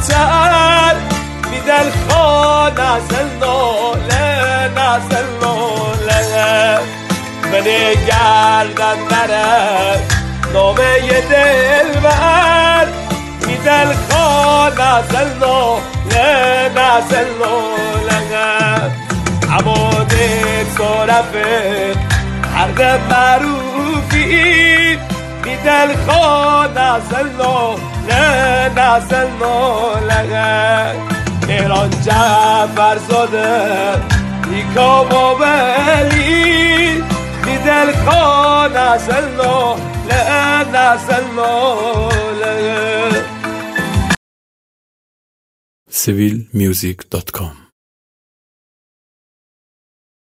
چند میدل خان نسل نوله نسل نوله بنی گردن نره نامه دل بر میدل خان نسل نوله نسل نوله عماده صرفه هر ده معروفی میدل خان نسل نوله نسل نوله ایران جعفر زاده ایکا بابلی میدل خان نسل نوله نسل نوله civilmusic.com